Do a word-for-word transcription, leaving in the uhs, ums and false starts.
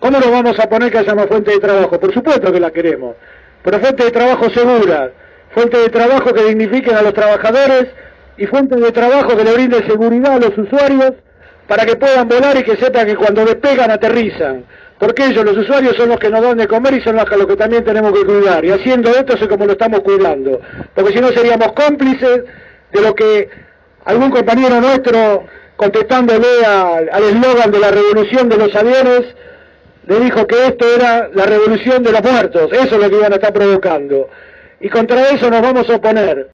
¿Cómo nos vamos a poner que haya más fuente de trabajo? Por supuesto que la queremos, pero fuente de trabajo segura, fuente de trabajo que dignifiquen a los trabajadores y fuente de trabajo que le brinde seguridad a los usuarios para que puedan volar y que sepan que cuando despegan aterrizan. Porque ellos, los usuarios, son los que nos dan de comer y son los que también tenemos que cuidar. Y haciendo esto es como lo estamos cuidando. Porque si no seríamos cómplices de lo que algún compañero nuestro, contestándole al eslogan de la revolución de los aviones, le dijo que esto era la revolución de los muertos. Eso es lo que iban a estar provocando. Y contra eso nos vamos a oponer.